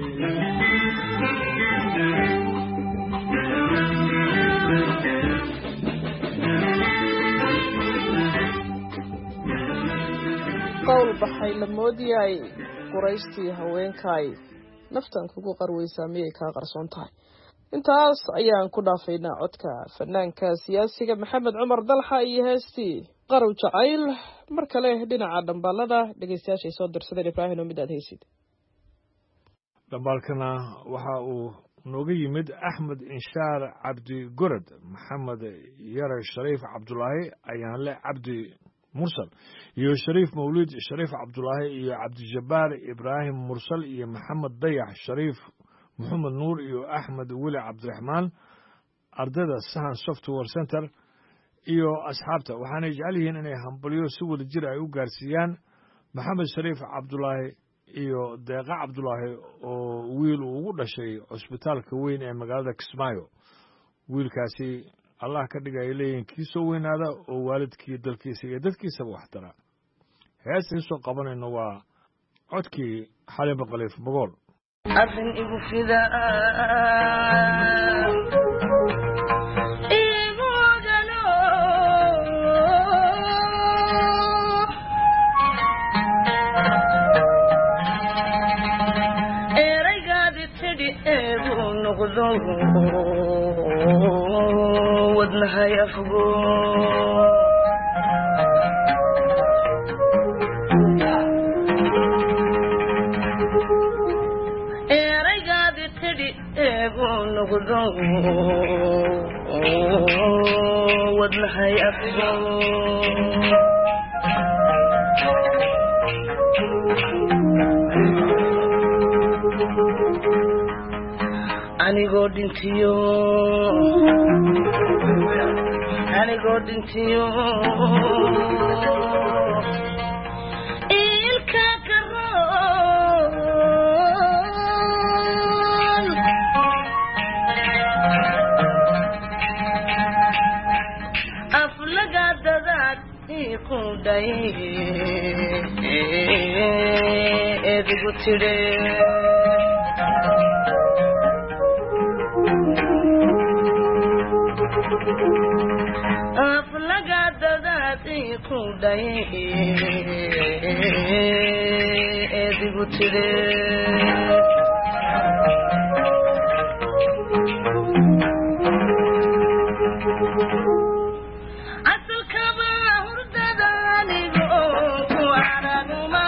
qawl baxay la moodyaay qurayshtii haweenkaay naftan kugu qarweysaa miyay kaa qarsoon tahay intaas ayaan ku dhaafaynaa codka fanaanka siyaasiga maxamed cumar dalxa iyo heestii qarow jacayl mar kale dhinaca dhambaalada dhegeystayaashay soo dirsadeen ibraahim oo mid aad haysid dhambaalkana waxa uu nooga yimid axmed inshaar cabdi gorod maxamed yare shariif cabdulaahi ayaanle cabdi mursal iyo shariif mawlid shariif cabdulaahi iyo cabdijabbaar ibraahim mursal iyo maxamed dayax shariif maxamed nuur iyo axmed weli cabdiraxmaan ardayda sahan software center iyo asxaabta waxaanay jecel yihiin inay hambalyo si wada jir ay u gaarsiiyaan maxamed shariif cabdulaahi iyo deeqa cabdulaahi oo wiil uu ugu dhashay cusbitaalka weyn ee magaalada kismaayo wiilkaasi allah ka dhiga ay leeyihiin kii soo weynaada oo waalidkii dalkiisa iyo dadkiisaba waxtara heestii soo qabanayno waa codkii xalin baqaliif bogool arrin igu fidaa wadnahay afgo eraygaadi tidhi eegu noqdo wadnahay afgo anigoo dhintiyo anigoo dhintiyo ilka karoon aflagaadadaad iqudhay edigu tidhe aflagaadadaad iqudhay edigu tidhe asalkaba hurdada anigo ku araguma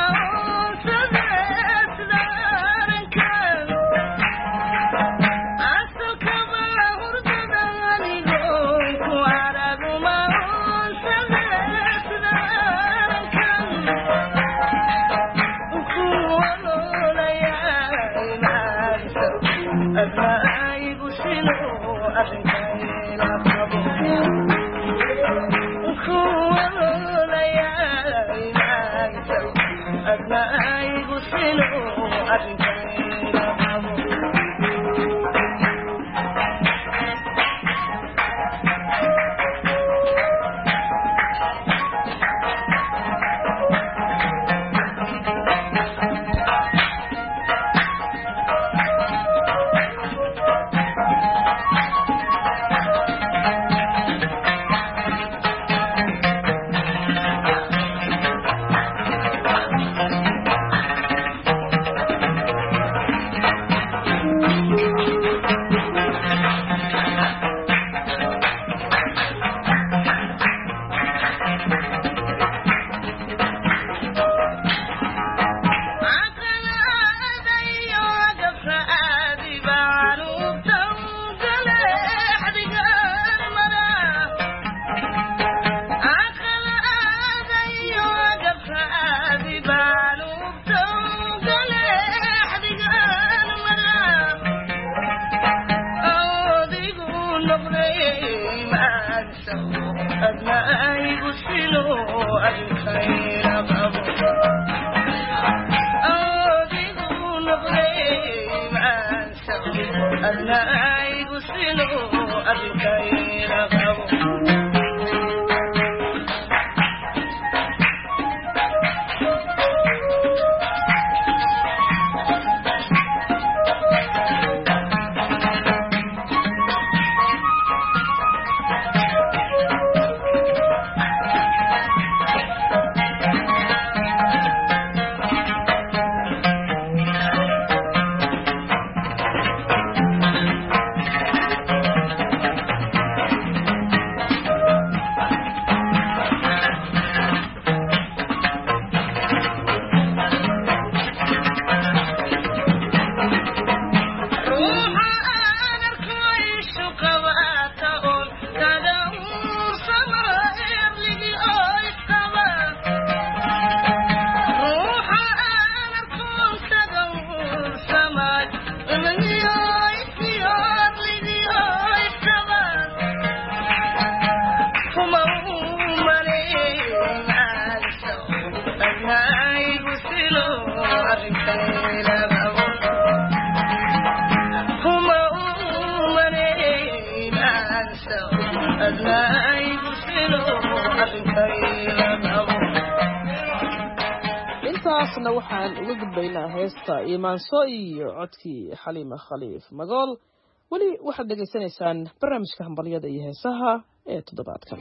أدنى يبسلو الخير قبو أوديو نبري ما سوي أدنى يبسلو الخير قبو intaasna waxaan uga gudbaynaa heesta iimaanso iyo codkii xaliima khaliif magool weli waxaad dhegaysanaysaan barnaamijka hambalyada iyo heesaha ee toddobaadkan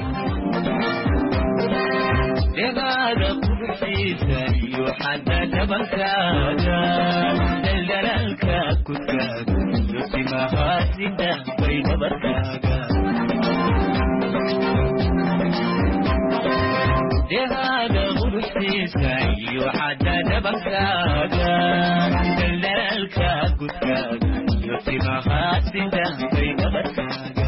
degaada qurxiisa iyo xadda dhabankaaga daldalaalka kudkaaga iyo timahaasida bay dhabarkaaga degaada qurxiisa iyo xadda dhabankaaga daldalaalka kudkaaga iyo timahaasida bay dhabarkaaga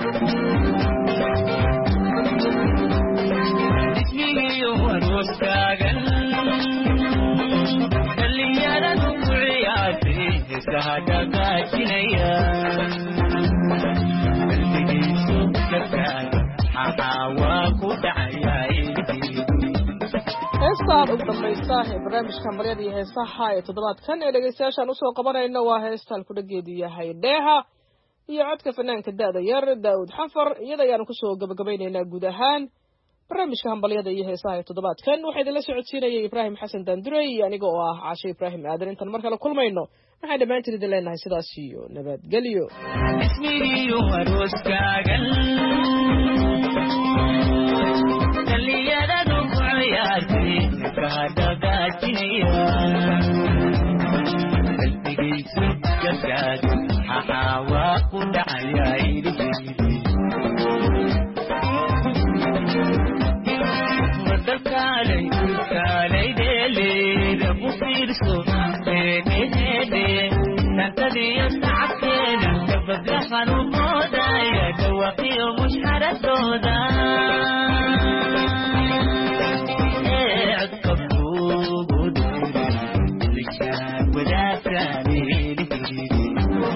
warwastaagan dhallinyaradu ku ciyaartay heesaha dhagaajinaya qalbigiisu darkaaga xaxaawaa ku dhacayaa heestaan ugu dambaysa ee barnaamijka hambalyada iyo heesaha ee toddobaadkan ee dhegaystayaashaan usoo qabanayno waa heestaan kudhageedu yahay dheeha iyo codka fanaanka da'da yar daa'uud xafar iyada ayaanu kusoo gabagabaynaynaa guud ahaan barnaamijka hambalyada iyo heesaha ee toddobaadkan waxaa idinla socodsiinayay ibraahim xasan daandurey aniga oo ah caashe ibraahim aadan intaan mar kale kulmayno waxaan dhammaantiin idin leenahay sidaas iyo nabadgelyo ismigiyo arooskaagan dhallinyaradu ku ciyaartay heesaha dhagaajinaya qalbigaysu jarkaaga xaxaawaa ku dhacayaa iliheydi dalkaalay kaalay dheeleeda ku fiirso heedheheedhe dantadiyo sacabkeeda gabadla qanuumoodaya dhawaqiyo mushxaradooda ee codka kuugu dhuure lishaan wadaagtaan eeliheydi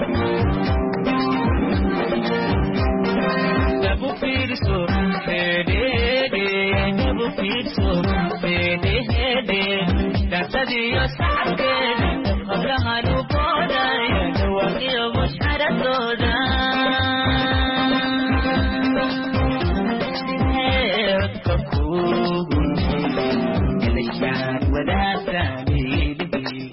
dabu fiirso heedheedhe dabu fiirso heedheheedhe dantadiyo sacabkeeda qablahan u boodaya dhawaqiyo mushxaradooda ee codka kuugu dhuure lishaan wadaagtaan eeliheydi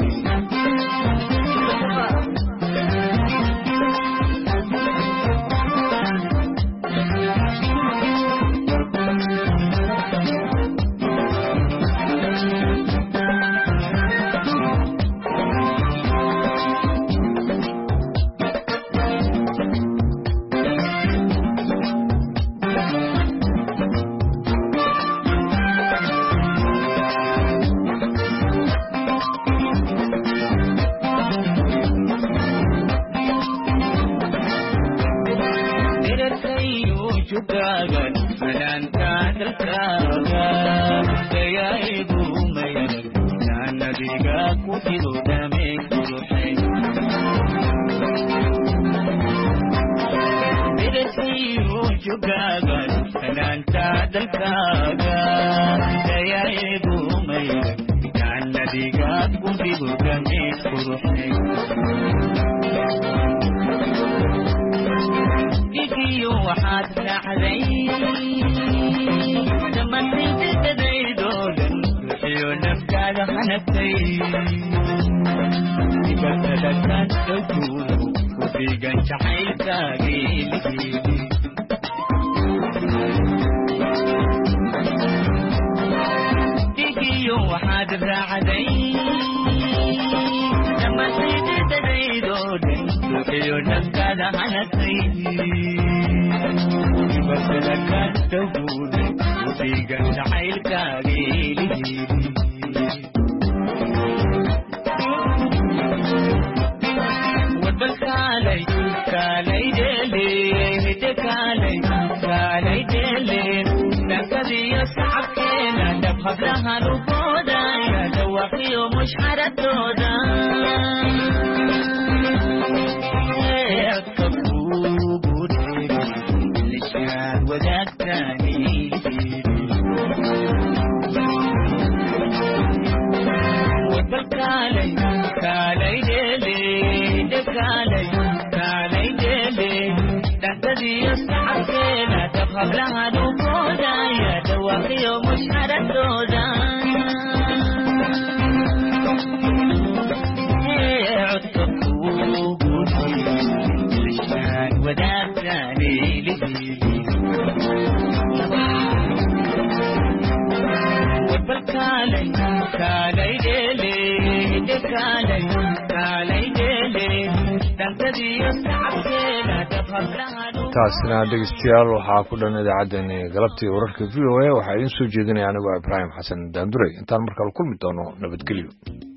jugaagan fanaanka dalkaaga dayaa'igu mayarag jaannadiga ku jiro dhameen quruxay dugasiyo jogaaga kanaanta dalkaaga dayaagu mayga jannadiga gudhigu gamid quruxay igiyo waxaad raacday dhammaantaydadaydoodhan ruxiyo naftaada hanagtay dibadadakaan dhowtuudo ku dhiigan jacaylkaagii lihiidi igiyo waxaad raacday dhammaantaydadaydoodhan ruxiyo naftaada hanagtay dibadadakaan dhowtuudo ku dhiigan jacaylkaagii lihiidi kaalay kaalay dele hede kaalay kaalay dele nakadiyo sacabkeena dhab hablahan u boodaya dhawaqiyo mushxaradooda codka kuugu dheeri lishaad wadaagtaani wadbal kaalay kaalay dele kaalay kaalay dele dhantadiyo sacabkeena dab hablahan u boodaya dhawaaqiyo mushxaradooda codka kuugu lishaan wadaagtaani lihiidi wadbal kaalay kaalay dele kaalay kaalay taasina dhegeystayaal waxaa ku dhan idaacaddani galabtii wararka v o a waxaa idiin soo jeedinaya anigoo ibraahim xasan daanduray intaan markale kulmi doono nabadgelyo.